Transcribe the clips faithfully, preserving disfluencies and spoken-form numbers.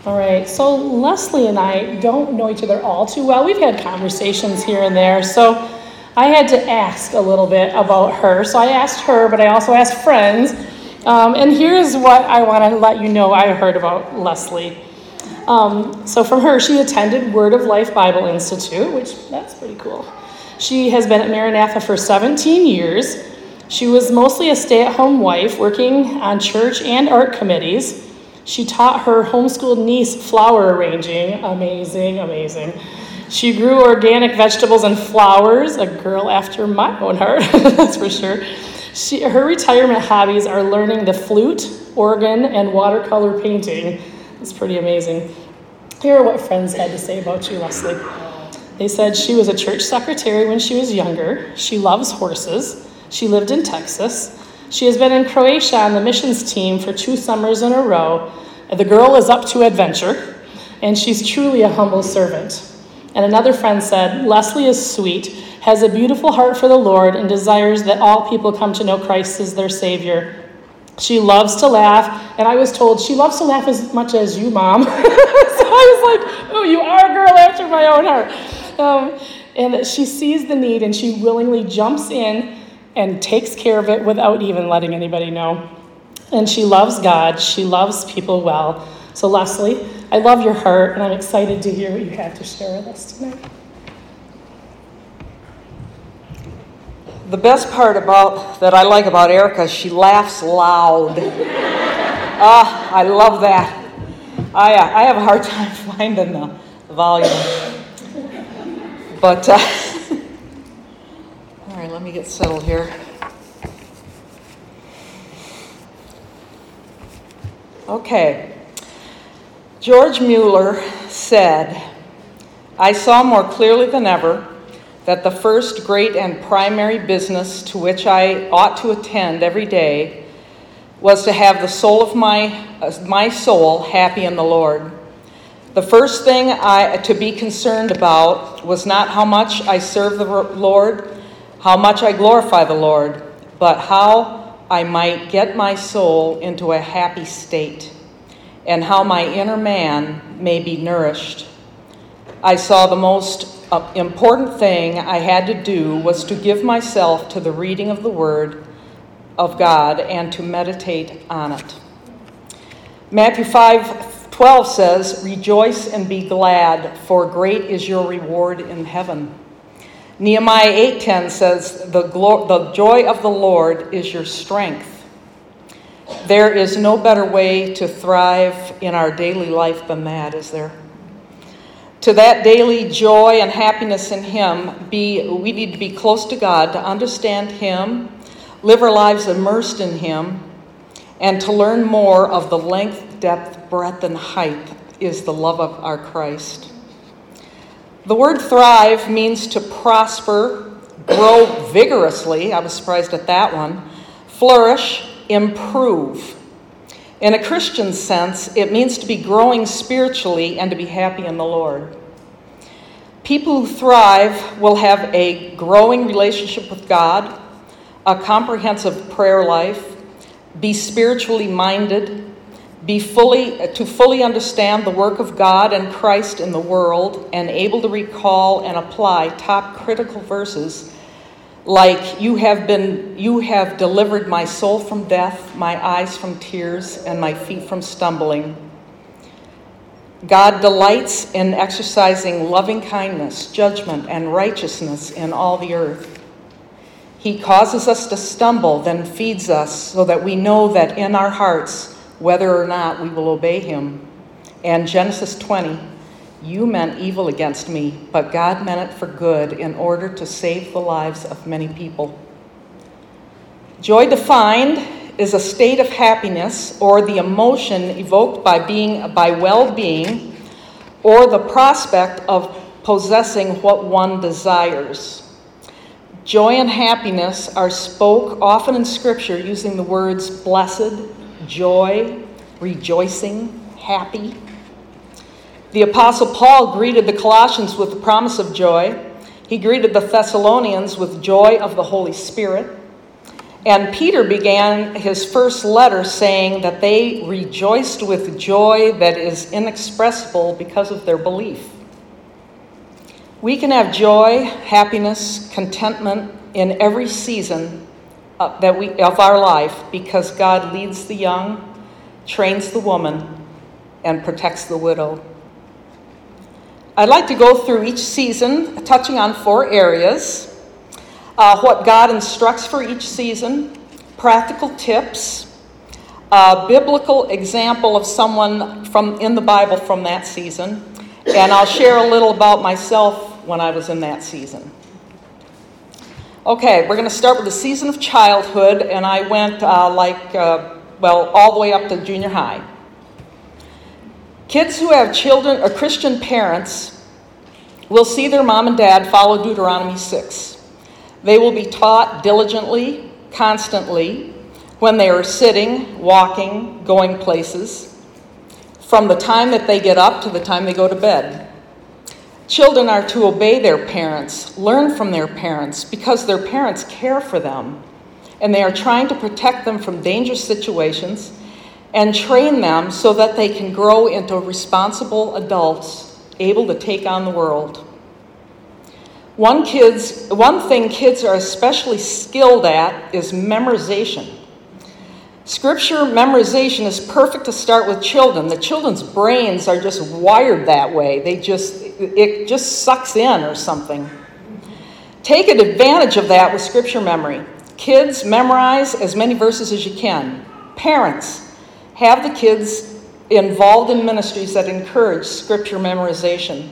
All right, so Leslie and I don't know each other all too well. We've had conversations here and there, so I had to ask a little bit about her. So I asked her, but I also asked friends. Um, and here's what I want to let you know I heard about Leslie. Um, so from her, she attended Word of Life Bible Institute, which that's pretty cool. She has been at Maranatha for seventeen years. She was mostly a stay-at-home wife working on church and art committees. She taught her homeschooled niece flower arranging. Amazing, amazing. She grew organic vegetables and flowers, a girl after my own heart, that's for sure. She, her retirement hobbies are learning the flute, organ, and watercolor painting. It's pretty amazing. Here are what friends had to say about you, Leslie. They said she was a church secretary when she was younger. She loves horses. She lived in Texas. She has been in Croatia on the missions team for two summers in a row. The girl is up to adventure, and she's truly a humble servant. And another friend said, Leslie is sweet, has a beautiful heart for the Lord, and desires that all people come to know Christ as their Savior. She loves to laugh, and I was told she loves to laugh as much as you, Mom. So I was like, oh, you are a girl after my own heart. Um, and she sees the need, and she willingly jumps in and takes care of it without even letting anybody know. And she loves God. She loves people well. So Leslie, I love your heart, and I'm excited to hear what you have to share with us tonight. The best part about that I like about Erica is she laughs loud. Ah, I love that. I uh, I have a hard time finding the, the volume. But, uh, all right, let me get settled here. Okay. George Mueller said, I saw more clearly than ever that the first great and primary business to which I ought to attend every day was to have the soul of my, uh, my soul happy in the Lord. The first thing I to be concerned about was not how much I serve the Lord, how much I glorify the Lord, but how I might get my soul into a happy state, and how my inner man may be nourished. I saw the most uh, important thing I had to do was to give myself to the reading of the Word of God and to meditate on it. Matthew five twelve says, rejoice and be glad, for great is your reward in heaven. Nehemiah eight ten says, the, glo- the joy of the Lord is your strength. There is no better way to thrive in our daily life than that, is there? To that daily joy and happiness in Him, be, we need to be close to God, to understand Him, live our lives immersed in Him, and to learn more of the length, depth, breadth, and height is the love of our Christ. The word thrive means to prosper, grow vigorously, I was surprised at that one, flourish, improve. In a Christian sense, it means to be growing spiritually and to be happy in the Lord. People who thrive will have a growing relationship with God, a comprehensive prayer life, be spiritually minded, be fully to fully understand the work of God and Christ in the world, and able to recall and apply top critical verses like you have been you have delivered my soul from death, my eyes from tears, and my feet from stumbling. God delights in exercising loving kindness, judgment, and righteousness in all the earth. He causes us to stumble, then feeds us, so that we know that in our hearts whether or not we will obey Him. And Genesis twenty, you meant evil against me, but God meant it for good in order to save the lives of many people. Joy defined is a state of happiness or the emotion evoked by being by well-being or the prospect of possessing what one desires. Joy and happiness are spoke often in Scripture using the words blessed, joy, rejoicing, happy. The Apostle Paul greeted the Colossians with the promise of joy. He greeted the Thessalonians with joy of the Holy Spirit. And Peter began his first letter saying that they rejoiced with joy that is inexpressible because of their belief. We can have joy, happiness, contentment in every season uh, that we of our life because God leads the young, trains the woman, and protects the widow. I'd like to go through each season, touching on four areas. Uh, what God instructs for each season, practical tips, a biblical example of someone from in the Bible from that season, and I'll share a little about myself when I was in that season. Okay, we're going to start with the season of childhood, and I went uh, like, uh, well, all the way up to junior high. Kids who have children or Christian parents will see their mom and dad follow Deuteronomy six. They will be taught diligently, constantly, when they are sitting, walking, going places, from the time that they get up to the time they go to bed. Children are to obey their parents, learn from their parents, because their parents care for them, and they are trying to protect them from dangerous situations and train them so that they can grow into responsible adults able to take on the world. One, kids, one thing kids are especially skilled at is memorization. Scripture memorization is perfect to start with children. The children's brains are just wired that way. They just, it just sucks in or something. Take advantage of that with scripture memory. Kids, memorize as many verses as you can. Parents, have the kids involved in ministries that encourage scripture memorization.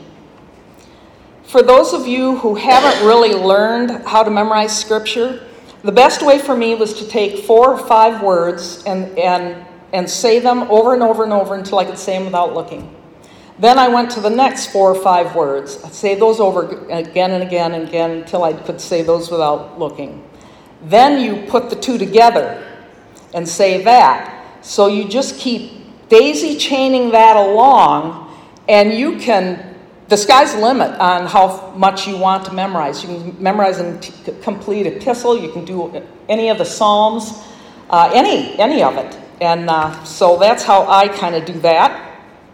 For those of you who haven't really learned how to memorize scripture, the best way for me was to take four or five words and, and, and say them over and over and over until I could say them without looking. Then I went to the next four or five words. I'd say those over again and again and again until I could say those without looking. Then you put the two together and say that. So you just keep daisy chaining that along, and you can, the sky's the limit on how much you want to memorize. You can memorize a t- complete epistle. You can do any of the Psalms, uh, any any of it. And uh, so that's how I kind of do that.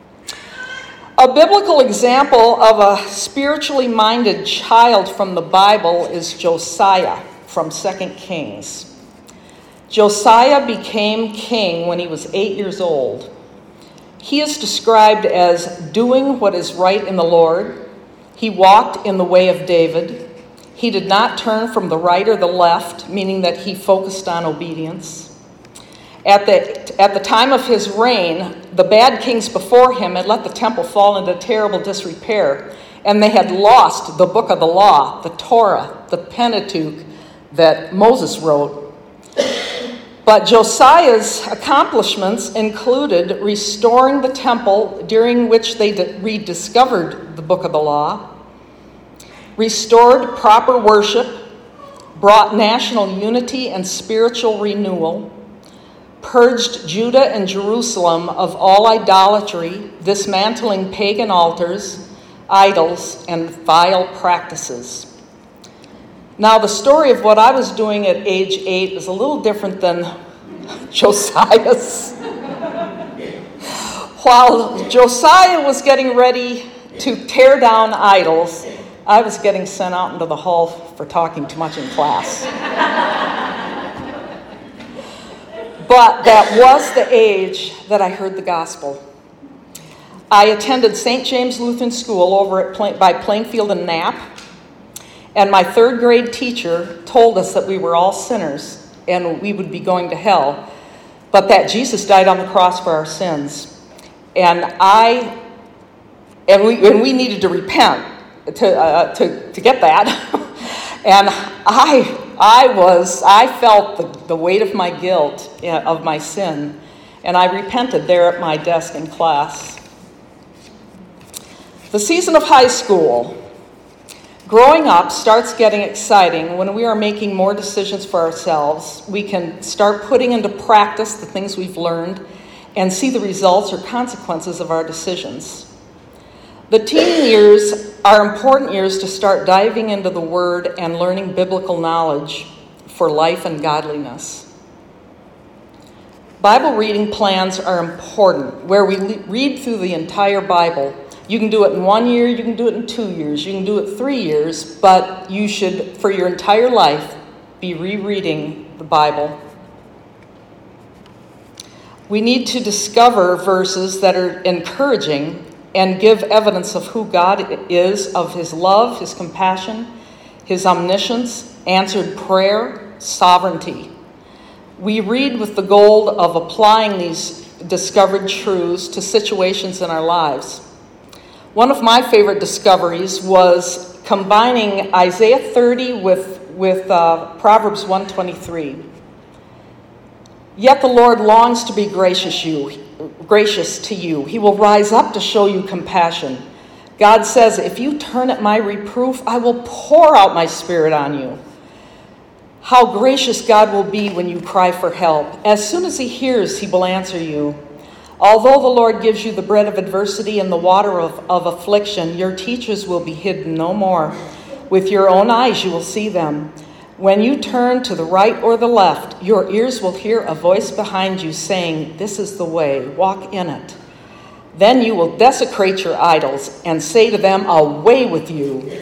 A biblical example of a spiritually minded child from the Bible is Josiah from Second Kings. Josiah became king when he was eight years old. He is described as doing what is right in the Lord. He walked in the way of David. He did not turn from the right or the left, meaning that he focused on obedience. At the, at the time of his reign, the bad kings before him had let the temple fall into terrible disrepair, and they had lost the book of the law, the Torah, the Pentateuch that Moses wrote. But Josiah's accomplishments included restoring the temple, during which they rediscovered the book of the law, restored proper worship, brought national unity and spiritual renewal, purged Judah and Jerusalem of all idolatry, dismantling pagan altars, idols, and vile practices. Now, the story of what I was doing at age eight is a little different than Josiah's. While Josiah was getting ready to tear down idols, I was getting sent out into the hall for talking too much in class. But that was the age that I heard the gospel. I attended Saint James Lutheran School over at Plain, by Plainfield and Knapp. And my third grade teacher told us that we were all sinners and we would be going to hell, but that Jesus died on the cross for our sins. And I, and we, and we needed to repent to, uh, to, to get that. And I, I was, I felt the, the weight of my guilt, of my sin, and I repented there at my desk in class. The season of high school. Growing up starts getting exciting when we are making more decisions for ourselves. We can start putting into practice the things we've learned and see the results or consequences of our decisions. The teen years are important years to start diving into the Word and learning biblical knowledge. for life and godliness. Bible reading plans are important, where we le- read through the entire Bible. You can do it in one year, you can do it in two years, you can do it three years, but you should, for your entire life, be rereading the Bible. We need to discover verses that are encouraging and give evidence of who God is, of his love, his compassion, his omniscience, answered prayer, sovereignty. We read with the goal of applying these discovered truths to situations in our lives. One of my favorite discoveries was combining Isaiah thirty with, with uh, Proverbs one twenty-three. Yet the Lord longs to be gracious, you, gracious to you. He will rise up to show you compassion. God says, if you turn at my reproof, I will pour out my spirit on you. How gracious God will be when you cry for help. As soon as he hears, he will answer you. Although the Lord gives you the bread of adversity and the water of, of affliction, your teachers will be hidden no more. With your own eyes you will see them. When you turn to the right or the left, your ears will hear a voice behind you saying, this is the way, walk in it. Then you will desecrate your idols and say to them, away with you.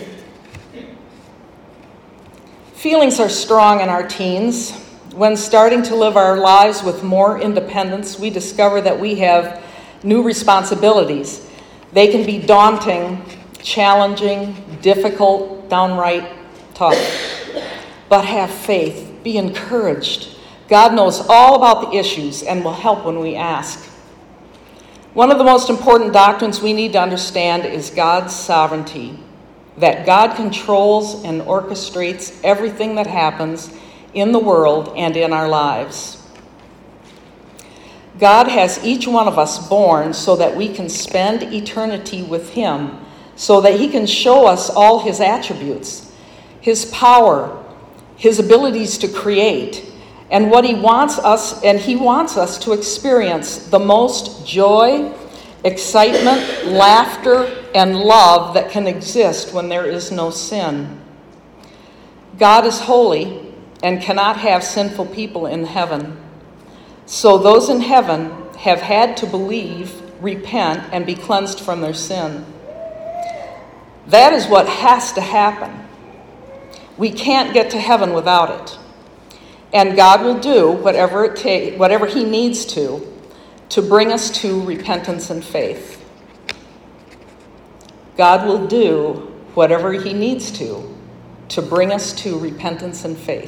Feelings are strong in our teens. When starting to live our lives with more independence, we discover that we have new responsibilities. They can be daunting, challenging, difficult, downright tough. But have faith, be encouraged. God knows all about the issues and will help when we ask. One of the most important doctrines we need to understand is God's sovereignty. That God controls and orchestrates everything that happens in the world and in our lives. God has each one of us born so that we can spend eternity with him, so that he can show us all his attributes, his power, his abilities to create, and what he wants us, and he wants us to experience the most joy, excitement, laughter, and love that can exist when there is no sin. God is holy and cannot have sinful people in heaven. So those in heaven have had to believe, repent, and be cleansed from their sin. That is what has to happen. We can't get to heaven without it. And God will do whatever it ta- whatever he needs to to bring us to repentance and faith. God will do whatever he needs to to bring us to repentance and faith.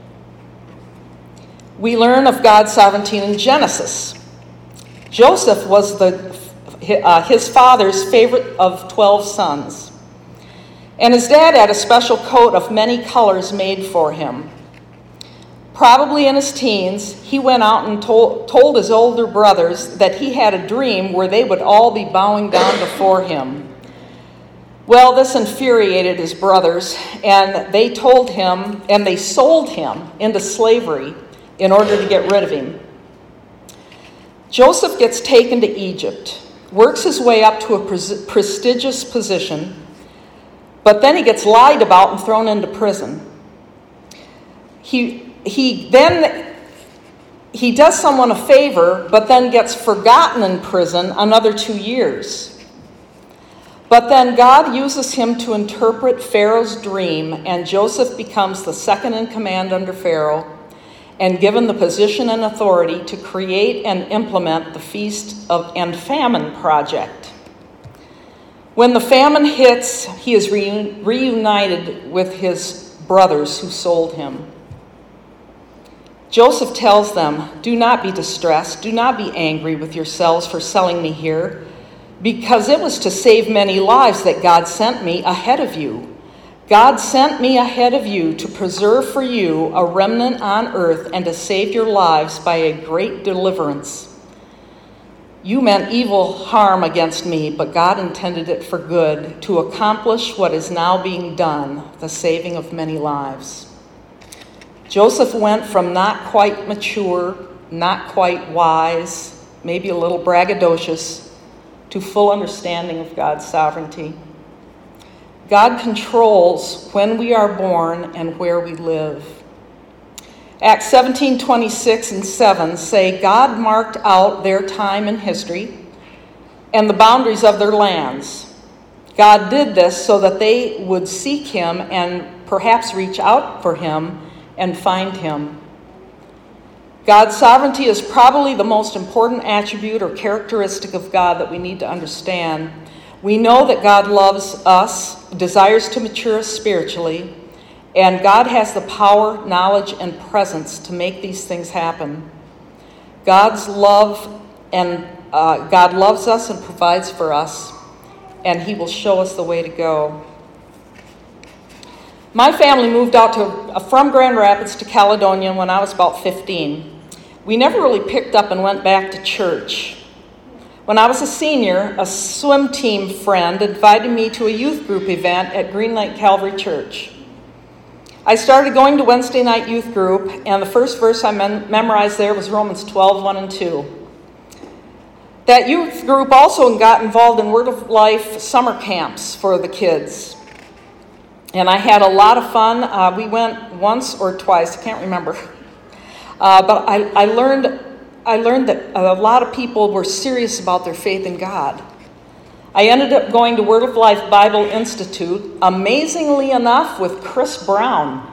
We learn of God's sovereignty in Genesis. Joseph was the, uh, his father's favorite of twelve sons. And his dad had a special coat of many colors made for him. Probably in his teens, he went out and told, told his older brothers that he had a dream where they would all be bowing down before him. Well, this infuriated his brothers, and they told him, and they sold him into slavery in order to get rid of him. Joseph gets taken to Egypt, works his way up to a pres- prestigious position, but then he gets lied about and thrown into prison. He he then he does someone a favor, but then gets forgotten in prison another two years. But then God uses him to interpret Pharaoh's dream, and Joseph becomes the second in command under Pharaoh and given the position and authority to create and implement the Feast of and Famine project. When the famine hits, he is reun- reunited with his brothers who sold him. Joseph tells them, do not be distressed, do not be angry with yourselves for selling me here, because it was to save many lives that God sent me ahead of you. God sent me ahead of you to preserve for you a remnant on earth and to save your lives by a great deliverance. You meant evil harm against me, but God intended it for good, to accomplish what is now being done, the saving of many lives. Joseph went from not quite mature, not quite wise, maybe a little braggadocious, to full understanding of God's sovereignty. God controls when we are born and where we live. Acts seventeen twenty-six and seven say God marked out their time in history and the boundaries of their lands. God did this so that they would seek him and perhaps reach out for him and find him. God's sovereignty is probably the most important attribute or characteristic of God that we need to understand. We know that God loves us, desires to mature us spiritually, and God has the power, knowledge, and presence to make these things happen. God's love and uh, God loves us and provides for us, and he will show us the way to go. My family moved out to, uh, from Grand Rapids to Caledonia when I was about fifteen. We never really picked up and went back to church. When I was a senior, a swim team friend invited me to a youth group event at Green Lake Calvary Church. I started going to Wednesday night youth group, and the first verse I mem- memorized there was Romans twelve, one and two. That youth group also got involved in Word of Life summer camps for the kids. And I had a lot of fun. Uh, we went once or twice, I can't remember. Uh, but I, I learned I learned that a lot of people were serious about their faith in God. I ended up going to Word of Life Bible Institute, amazingly enough, with Chris Brown.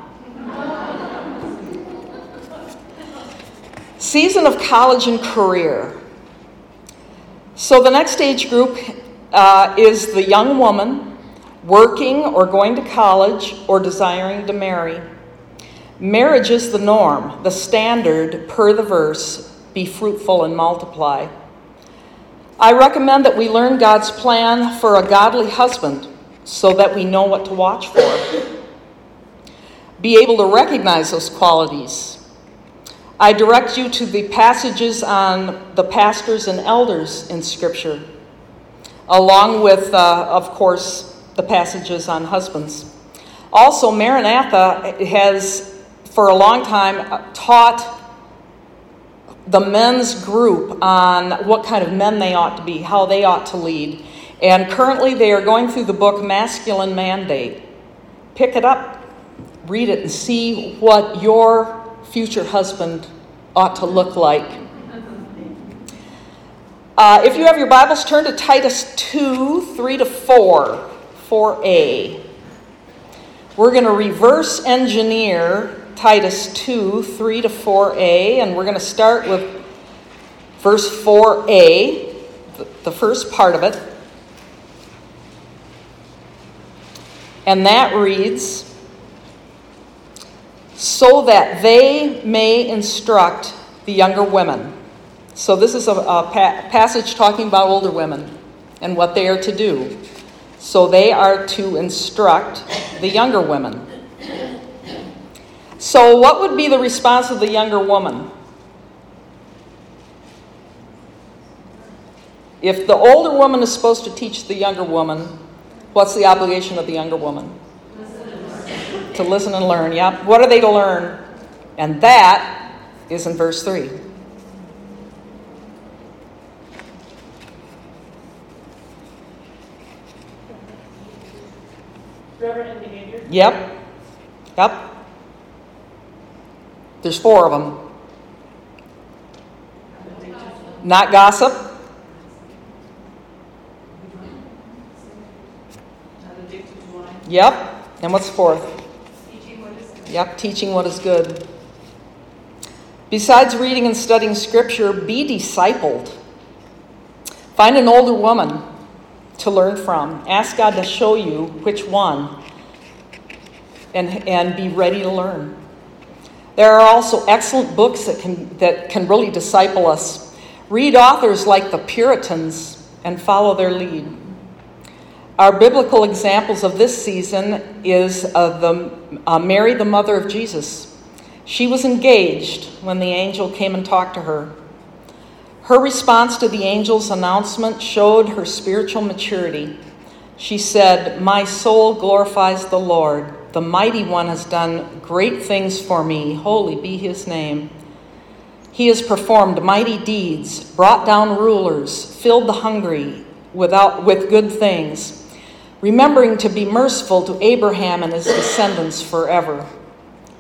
Season of college and career. So the next age group uh, is the young woman working or going to college or desiring to marry. Marriage is the norm, the standard per the verse, be fruitful and multiply. I recommend that we learn God's plan for a godly husband so that we know what to watch for. Be able to recognize those qualities. I direct you to the passages on the pastors and elders in Scripture, along with, uh, of course, the passages on husbands. Also, Maranatha has, for a long time, taught the men's group on what kind of men they ought to be, how they ought to lead. And currently they are going through the book Masculine Mandate. Pick it up, read it, and see what your future husband ought to look like. Uh, if you have your Bibles, turn to Titus two, three to four, four a. We're going to reverse engineer Titus two, three to four a, and we're going to start with verse four a, the first part of it. And that reads, so that they may instruct the younger women. So this is a, a pa- passage talking about older women and what they are to do. So they are to instruct the younger women. So what would be the response of the younger woman? If the older woman is supposed to teach the younger woman, what's the obligation of the younger woman? Listen to listen and learn, yeah. What are they to learn? And that is in verse three. Reverent behavior? Yep. Yep. There's four of them. Not gossip. Yep. And what's the fourth? Teaching what is good. Yep, teaching what is good. Besides reading and studying Scripture, be discipled. Find an older woman to learn from. Ask God to show you which one, and, and be ready to learn. There are also excellent books that can that can really disciple us. Read authors like the Puritans and follow their lead. Our biblical examples of this season is uh, the uh, Mary, the mother of Jesus. She was engaged when the angel came and talked to her. Her response to the angel's announcement showed her spiritual maturity. She said, "My soul glorifies the Lord. The Mighty One has done great things for me. Holy be his name. He has performed mighty deeds, brought down rulers, filled the hungry without, with good things, remembering to be merciful to Abraham and his descendants forever."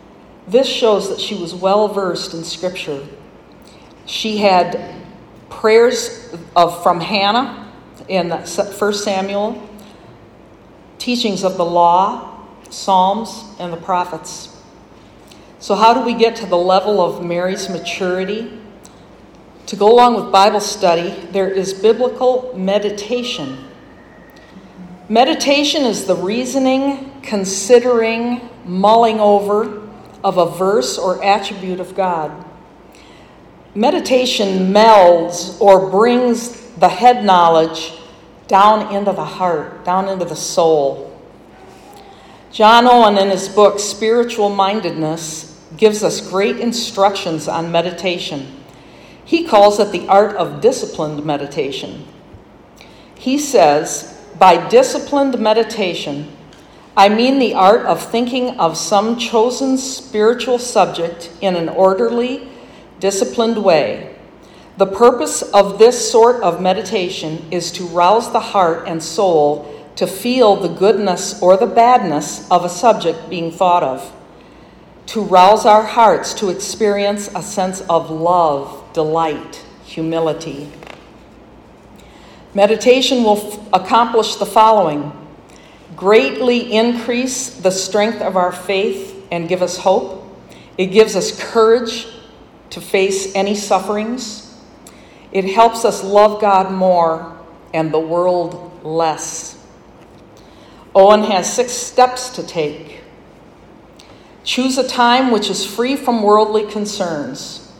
This shows that she was well versed in Scripture. She had prayers of from Hannah in First Samuel, teachings of the law, Psalms, and the prophets. So how do we get to the level of Mary's maturity? To go along with Bible study, there is biblical meditation. Meditation is the reasoning, considering, mulling over of a verse or attribute of God. Meditation melds or brings the head knowledge down into the heart, down into the soul. John Owen, in his book Spiritual Mindedness, gives us great instructions on meditation. He calls it the art of disciplined meditation. He says, by disciplined meditation, I mean the art of thinking of some chosen spiritual subject in an orderly, disciplined way. The purpose of this sort of meditation is to rouse the heart and soul to feel the goodness or the badness of a subject being thought of, to rouse our hearts to experience a sense of love, delight, humility. Meditation will f- accomplish the following: greatly increase the strength of our faith and give us hope. It gives us courage to face any sufferings. It helps us love God more and the world less. Owen has six steps to take. Choose a time which is free from worldly concerns.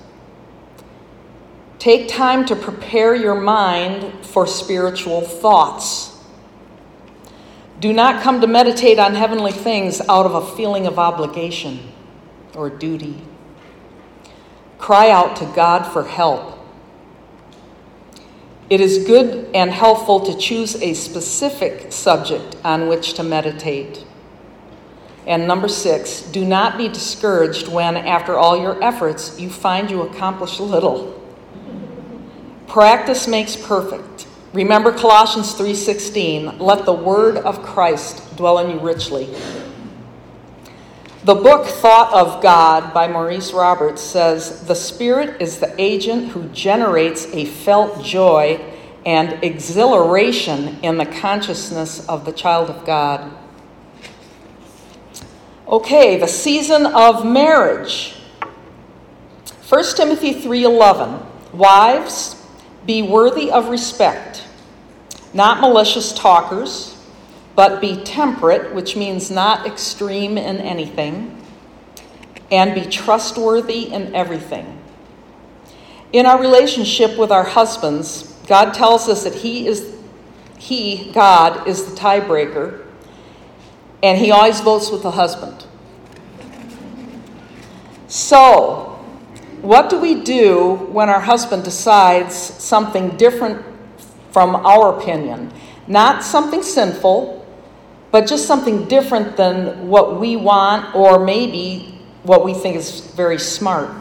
Take time to prepare your mind for spiritual thoughts. Do not come to meditate on heavenly things out of a feeling of obligation or duty. Cry out to God for help. It is good and helpful to choose a specific subject on which to meditate. And number six, do not be discouraged when, after all your efforts, you find you accomplish little. Practice makes perfect. Remember Colossians three sixteen, let the word of Christ dwell in you richly. The book Thought of God by Maurice Roberts says, the Spirit is the agent who generates a felt joy and exhilaration in the consciousness of the child of God. Okay, the season of marriage. First Timothy three eleven, wives, be worthy of respect, not malicious talkers, but be temperate, which means not extreme in anything, and be trustworthy in everything. In our relationship with our husbands, God tells us that He is, He, God, is the tiebreaker, and He always votes with the husband. So, what do we do when our husband decides something different from our opinion? Not something sinful, but just something different than what we want or maybe what we think is very smart.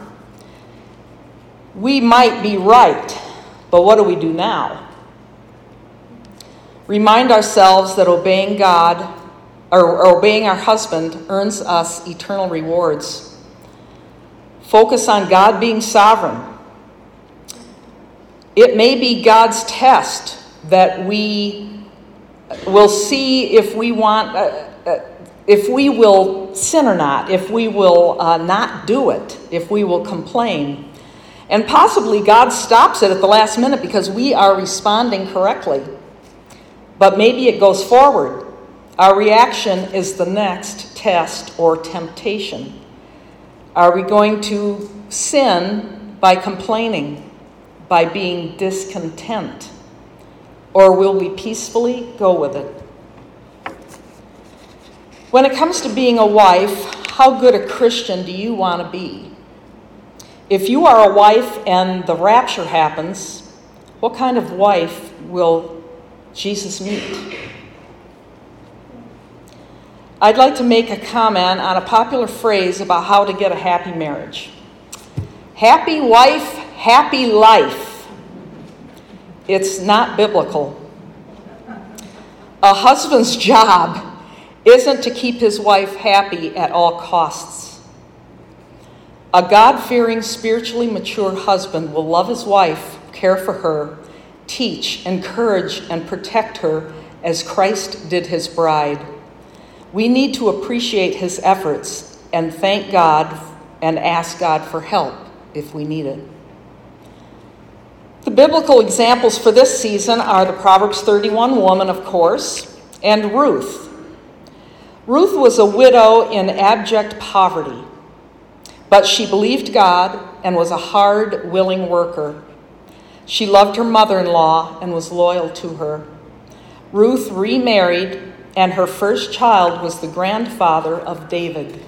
We might be right, but what do we do now? Remind ourselves that obeying God or obeying our husband earns us eternal rewards. Focus on God being sovereign. It may be God's test that we will see if we want, uh, uh, if we will sin or not, if we will uh, not do it, if we will complain. And possibly God stops it at the last minute because we are responding correctly. But maybe it goes forward. Our reaction is the next test or temptation. Are we going to sin by complaining, by being discontent? Or will we peacefully go with it? When it comes to being a wife, how good a Christian do you want to be? If you are a wife and the rapture happens, what kind of wife will Jesus meet? I'd like to make a comment on a popular phrase about how to get a happy marriage. Happy wife, happy life. It's not biblical. A husband's job isn't to keep his wife happy at all costs. A God-fearing, spiritually mature husband will love his wife, care for her, teach, encourage, and protect her as Christ did his bride. We need to appreciate his efforts and thank God and ask God for help if we need it. The biblical examples for this season are the Proverbs thirty-one woman, of course, and Ruth. Ruth was a widow in abject poverty, but she believed God and was a hard, willing worker. She loved her mother-in-law and was loyal to her. Ruth remarried, and her first child was the grandfather of David.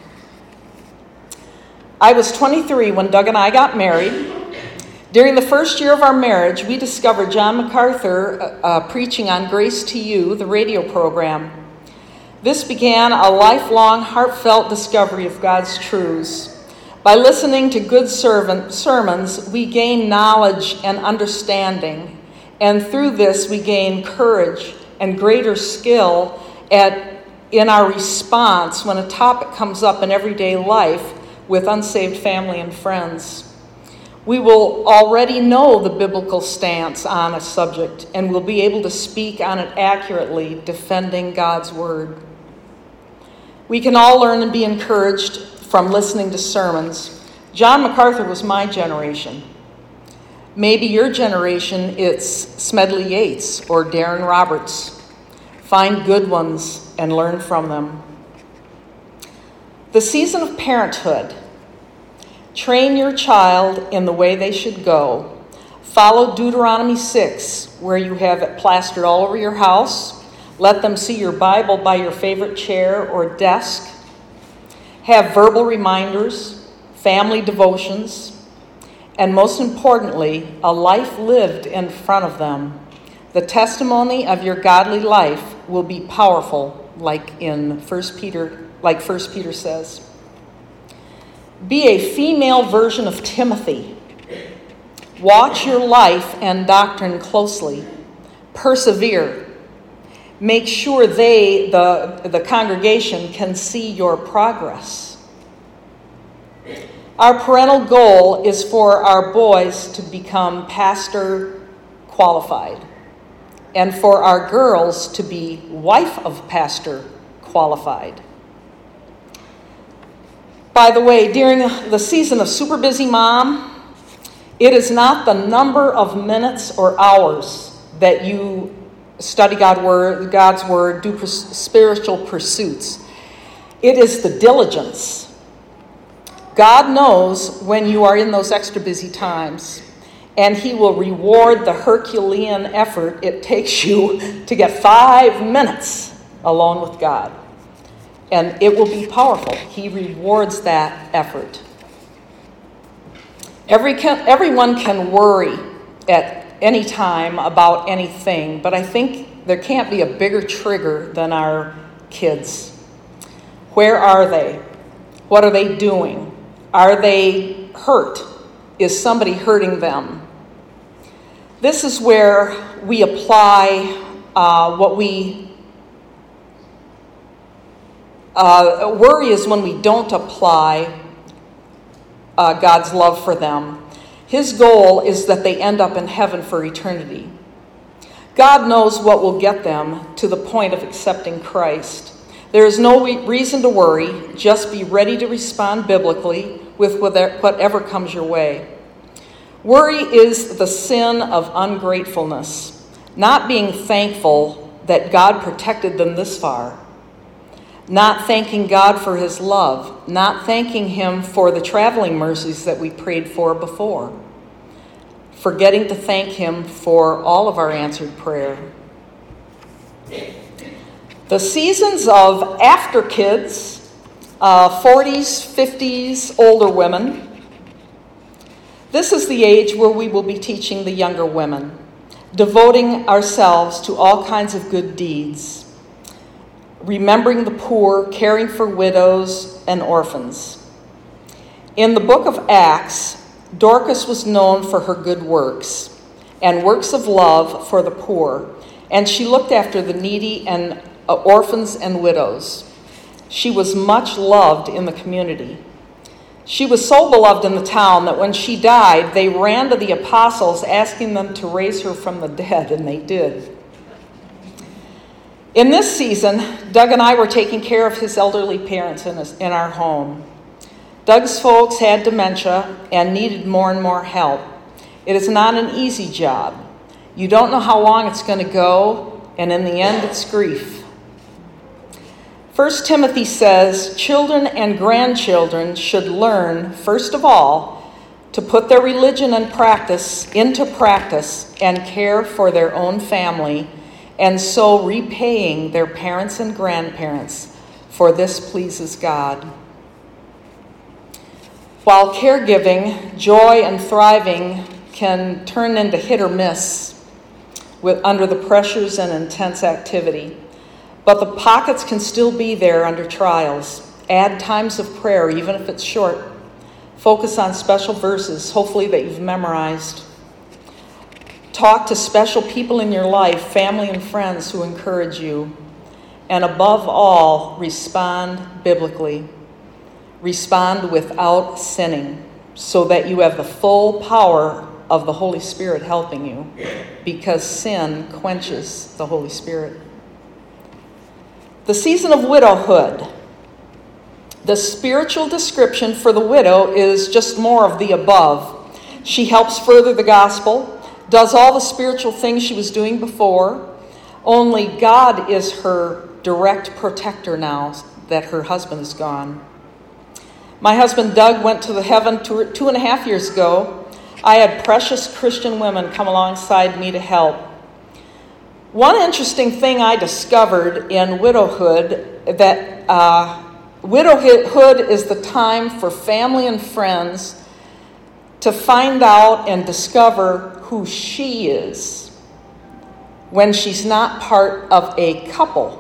I was twenty-three when Doug and I got married. During the first year of our marriage, we discovered John MacArthur uh, uh, preaching on Grace to You, the radio program. This began a lifelong, heartfelt discovery of God's truths. By listening to good servant sermons, we gain knowledge and understanding, and through this we gain courage and greater skill at, in our response when a topic comes up in everyday life with unsaved family and friends. We will already know the biblical stance on a subject and will be able to speak on it accurately, defending God's word. We can all learn and be encouraged from listening to sermons. John MacArthur was my generation. Maybe your generation, it's Smedley Yates or Darren Roberts. Find good ones and learn from them. The season of parenthood. Train your child in the way they should go. Follow Deuteronomy six, where you have it plastered all over your house. Let them see your Bible by your favorite chair or desk. Have verbal reminders, family devotions, and most importantly, a life lived in front of them. The testimony of your godly life will be powerful, like in First Peter, like First Peter says. Be a female version of Timothy. Watch your life and doctrine closely. Persevere. Make sure they, the, the congregation, can see your progress. Our parental goal is for our boys to become pastor qualified, and for our girls to be wife of pastor qualified. By the way, during the season of Super Busy Mom, it is not the number of minutes or hours that you study God word, God's word, do spiritual pursuits. It is the diligence. God knows when you are in those extra busy times, and he will reward the Herculean effort it takes you to get five minutes alone with God. And it will be powerful. He rewards that effort. Every can, everyone can worry at any time about anything, but I think there can't be a bigger trigger than our kids. Where are they? What are they doing? Are they hurt? Is somebody hurting them? This is where we apply uh, what we Uh, worry is when we don't apply uh, God's love for them. His goal is that they end up in heaven for eternity. God knows what will get them to the point of accepting Christ. There is no re- reason to worry. Just be ready to respond biblically with whatever comes your way. Worry is the sin of ungratefulness, not being thankful that God protected them this far. Not thanking God for his love, not thanking him for the traveling mercies that we prayed for before, forgetting to thank him for all of our answered prayer. The seasons of after kids, uh, forties, fifties, older women. This is the age where we will be teaching the younger women, devoting ourselves to all kinds of good deeds, remembering the poor, caring for widows and orphans. In the book of Acts, Dorcas was known for her good works and works of love for the poor, and she looked after the needy and uh, orphans and widows. She was much loved in the community. She was so beloved in the town that when she died, they ran to the apostles asking them to raise her from the dead, and they did. In this season, Doug and I were taking care of his elderly parents in, his, in our home. Doug's folks had dementia and needed more and more help. It is not an easy job. You don't know how long it's going to go, and in the end, it's grief. First Timothy says, children and grandchildren should learn, first of all, to put their religion and practice into practice and care for their own family, and so repaying their parents and grandparents, for this pleases God. While caregiving, joy, and thriving can turn into hit or miss with, under the pressures and intense activity. But the pockets can still be there under trials. Add times of prayer, even if it's short. Focus on special verses, hopefully that you've memorized. Talk to special people in your life, family and friends who encourage you. And above all, respond biblically. Respond without sinning, so that you have the full power of the Holy Spirit helping you, because sin quenches the Holy Spirit. The season of widowhood. The spiritual description for the widow is just more of the above. She helps further the gospel, does all the spiritual things she was doing before. Only God is her direct protector now that her husband is gone. My husband Doug went to the heaven two, two and a half years ago. I had precious Christian women come alongside me to help. One interesting thing I discovered in widowhood, that uh, widowhood is the time for family and friends to find out and discover who she is when she's not part of a couple.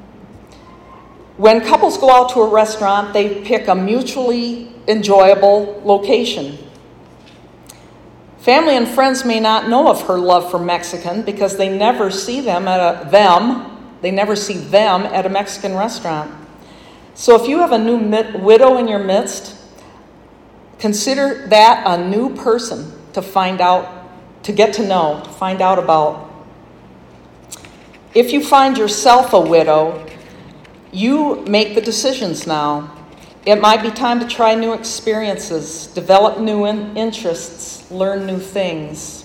When couples go out to a restaurant, they pick a mutually enjoyable location. Family and friends may not know of her love for Mexican because they never see them at a them. They never see them at a Mexican restaurant. So if you have a new mit, widow in your midst, consider that a new person to find out, to get to know, to find out about. If you find yourself a widow, you make the decisions now. It might be time to try new experiences, develop new in- interests, learn new things.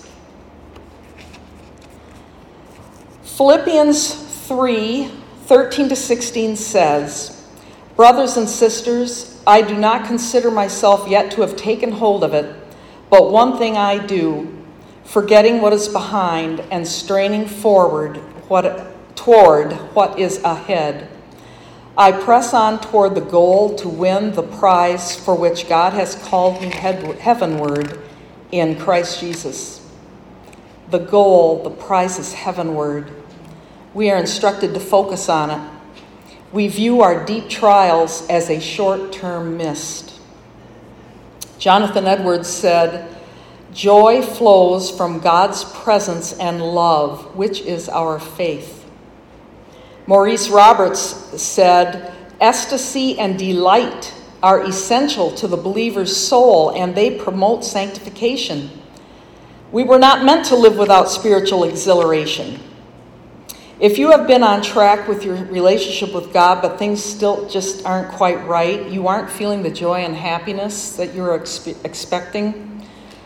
Philippians three, thirteen to sixteen says, brothers and sisters, I do not consider myself yet to have taken hold of it, but one thing I do, forgetting what is behind and straining forward what, toward what is ahead. I press on toward the goal to win the prize for which God has called me heavenward in Christ Jesus. The goal, the prize is heavenward. We are instructed to focus on it. We view our deep trials as a short-term mist. Jonathan Edwards said, joy flows from God's presence and love, which is our faith. Maurice Roberts said, ecstasy and delight are essential to the believer's soul, and they promote sanctification. We were not meant to live without spiritual exhilaration. If you have been on track with your relationship with God, but things still just aren't quite right, you aren't feeling the joy and happiness that you're expe- expecting.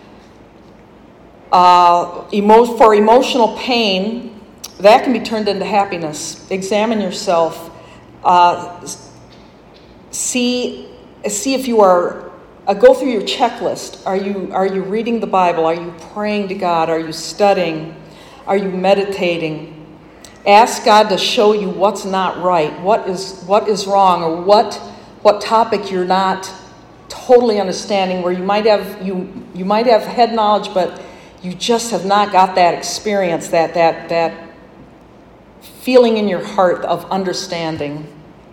Uh, emo- for emotional pain, that can be turned into happiness. Examine yourself. Uh, see, see if you are, uh, go through your checklist. Are you, are you reading the Bible? Are you praying to God? Are you studying? Are you meditating? Ask God to show you what's not right, what is, what is wrong, or what, what topic you're not totally understanding, where you might have, you, you might have head knowledge, but you just have not got that experience, that, that, that, feeling in your heart of understanding.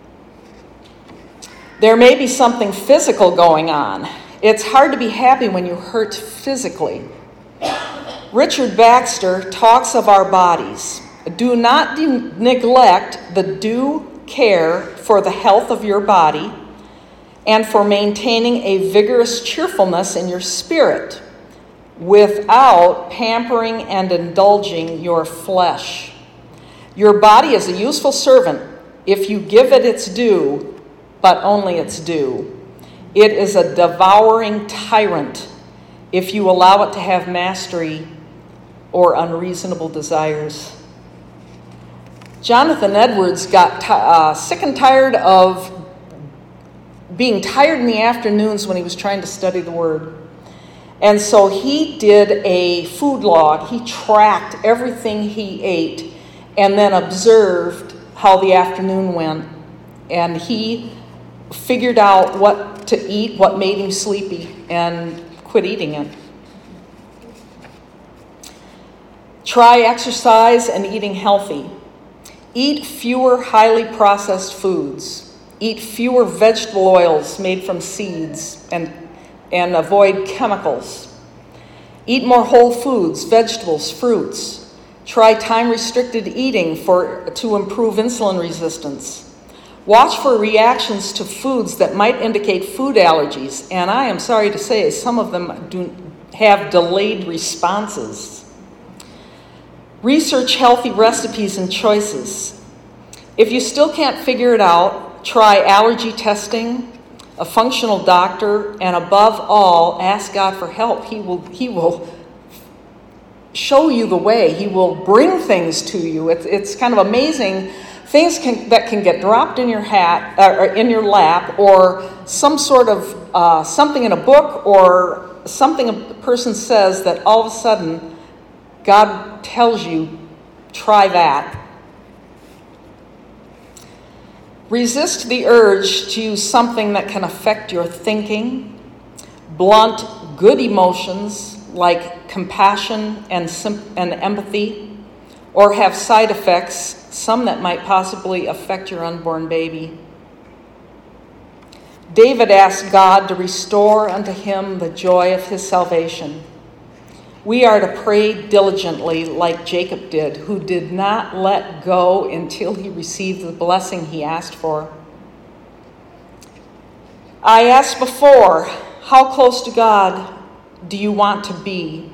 There may be something physical going on. It's hard to be happy when you hurt physically. Richard Baxter talks of our bodies. Do not de- neglect the due care for the health of your body and for maintaining a vigorous cheerfulness in your spirit without pampering and indulging your flesh. Your body is a useful servant if you give it its due, but only its due. It is a devouring tyrant if you allow it to have mastery or unreasonable desires. Jonathan Edwards got t- uh, sick and tired of being tired in the afternoons when he was trying to study the Word. And so he did a food log. He tracked everything he ate and then observed how the afternoon went. And he figured out what to eat, what made him sleepy, and quit eating it. Try exercise and eating healthy. Eat fewer highly processed foods. Eat fewer vegetable oils made from seeds and, and avoid chemicals. Eat more whole foods, vegetables, fruits. Try time-restricted eating for, to improve insulin resistance. Watch for reactions to foods that might indicate food allergies, and I am sorry to say some of them do have delayed responses. Research healthy recipes and choices. If you still can't figure it out, try allergy testing, a functional doctor, and above all, ask God for help. He will, he will show you the way. He will bring things to you. It's, it's kind of amazing. Things can, that can get dropped in your hat uh, or in your lap, or some sort of uh, something in a book, or something a person says that all of a sudden God tells you, try that. Resist the urge to use something that can affect your thinking, blunt good emotions like compassion and, sim- and empathy, or have side effects, some that might possibly affect your unborn baby. David asked God to restore unto him the joy of his salvation. We are to pray diligently like Jacob did, who did not let go until he received the blessing he asked for. I asked before, how close to God do you want to be?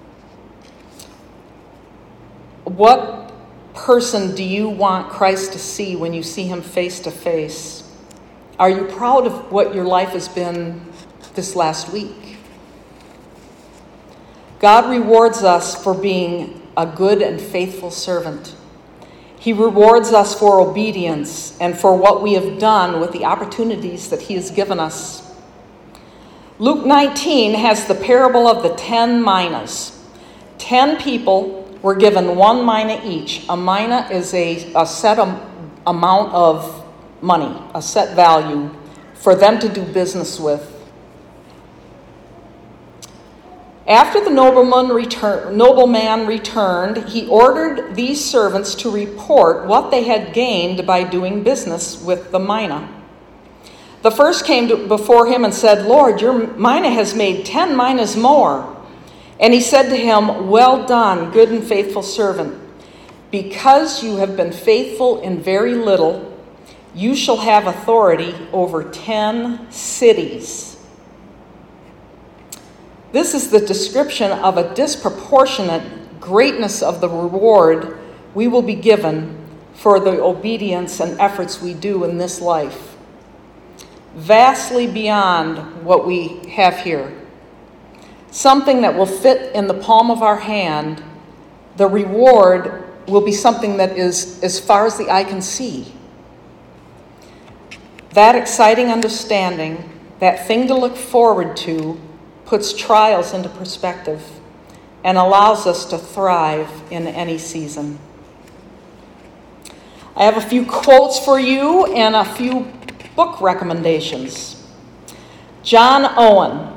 What person do you want Christ to see when you see him face to face? Are you proud of what your life has been this last week? God rewards us for being a good and faithful servant. He rewards us for obedience and for what we have done with the opportunities that he has given us. Luke nineteen has the parable of the ten minas. Ten people were given one mina each. A mina is a, a set am, amount of money, a set value for them to do business with. After the nobleman, return, nobleman returned, he ordered these servants to report what they had gained by doing business with the mina. The first came to, before him and said, Lord, your mina has made ten minas more. And he said to him, well done, good and faithful servant. Because you have been faithful in very little, you shall have authority over ten cities. This is the description of a disproportionate greatness of the reward we will be given for the obedience and efforts we do in this life. Vastly beyond what we have here. Something that will fit in the palm of our hand. The reward will be something that is as far as the eye can see. That exciting understanding, that thing to look forward to, puts trials into perspective and allows us to thrive in any season. I have a few quotes for you and a few book recommendations. John Owen.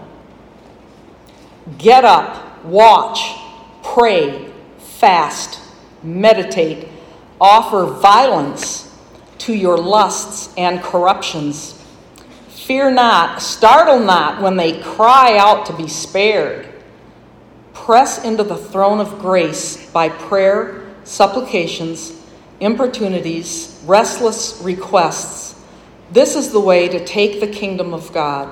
Get up, watch, pray, fast, meditate, offer violence to your lusts and corruptions. Fear not, startle not when they cry out to be spared. Press into the throne of grace by prayer, supplications, importunities, restless requests, This is the way to take the kingdom of God.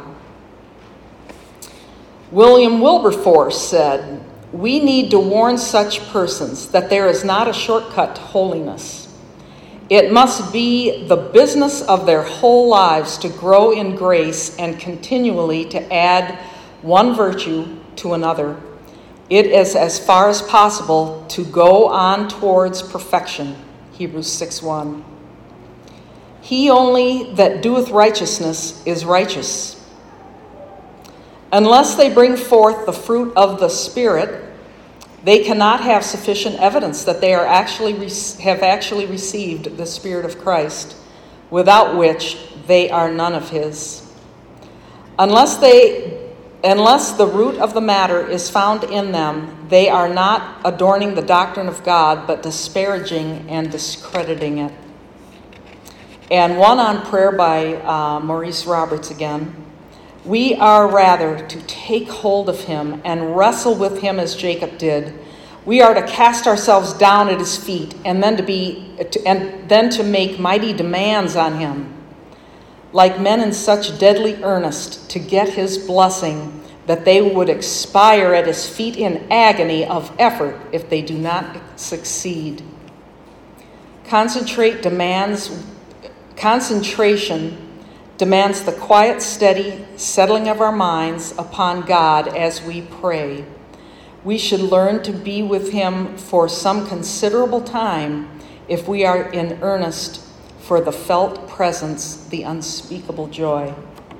William Wilberforce said, "We need to warn such persons that there is not a shortcut to holiness. It must be the business of their whole lives to grow in grace and continually to add one virtue to another. It is as far as possible to go on towards perfection." Hebrews six one. "He only that doeth righteousness is righteous." Unless they bring forth the fruit of the Spirit, they cannot have sufficient evidence that they are actually have actually received the Spirit of Christ, without which they are none of his. Unless they, unless the root of the matter is found in them, they are not adorning the doctrine of God, but disparaging and discrediting it. And one on prayer by uh, Maurice Roberts again. "We are rather to take hold of him and wrestle with him as Jacob did. We are to cast ourselves down at his feet and then to be and then to make mighty demands on him, like men in such deadly earnest to get his blessing that they would expire at his feet in agony of effort if they do not succeed. Concentrate demands concentration demands the quiet, steady settling of our minds upon God as we pray. We should learn to be with him for some considerable time if we are in earnest for the felt presence, the unspeakable joy."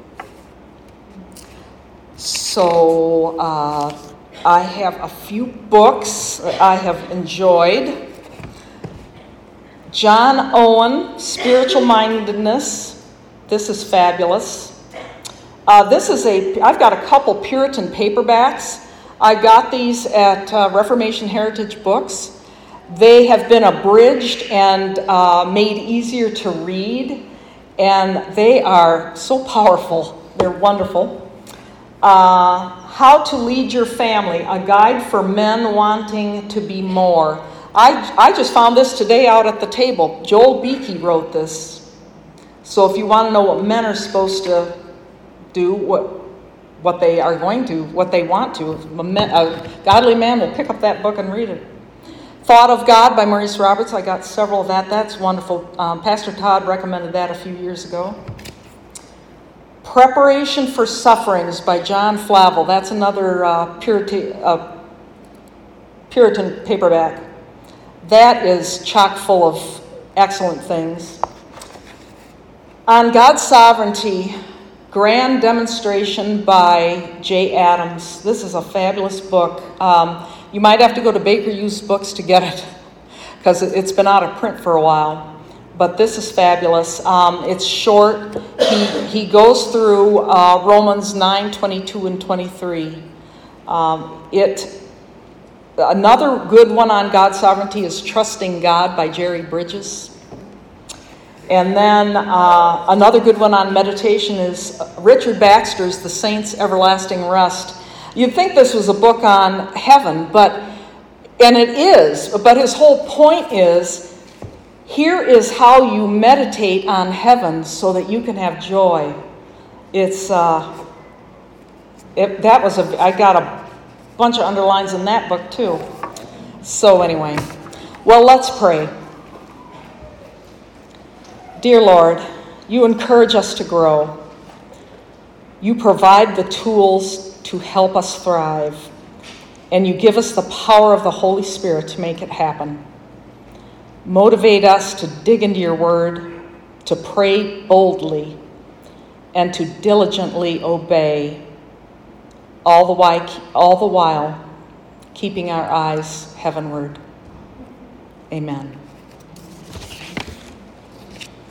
So uh, I have a few books that I have enjoyed. John Owen, Spiritual Mindedness. This is fabulous. Uh, this is a, I've got a couple Puritan paperbacks. I got these at uh, Reformation Heritage Books. They have been abridged and uh, made easier to read, and they are so powerful. They're wonderful. Uh, How to Lead Your Family, a guide for men wanting to be more. I, I just found this today out at the table. Joel Beakey wrote this. So if you want to know what men are supposed to do, what what they are going to, what they want to, a, man, a godly man will pick up that book and read it. Thought of God by Maurice Roberts. I got several of that. That's wonderful. Um, Pastor Todd recommended that a few years ago. Preparation for Sufferings by John Flavel. That's another uh, Puritan, uh, Puritan paperback. That is chock full of excellent things. On God's Sovereignty, Grand Demonstration by Jay Adams. This is a fabulous book. Um, you might have to go to Baker Used Books to get it because it's been out of print for a while. But this is fabulous. Um, it's short. He, he goes through uh, Romans nine, twenty-two, and twenty-three. Um, it Another good one on God's Sovereignty is Trusting God by Jerry Bridges. And then uh, another good one on meditation is Richard Baxter's The Saints' Everlasting Rest. You'd think this was a book on heaven, but and it is, but his whole point is, here is how you meditate on heaven so that you can have joy. It's, uh, it, that was a, I got a bunch of underlines in that book too. So anyway, well, let's pray. Dear Lord, you encourage us to grow. You provide the tools to help us thrive, and you give us the power of the Holy Spirit to make it happen. Motivate us to dig into your word, to pray boldly, and to diligently obey, all the while, all the while keeping our eyes heavenward. Amen.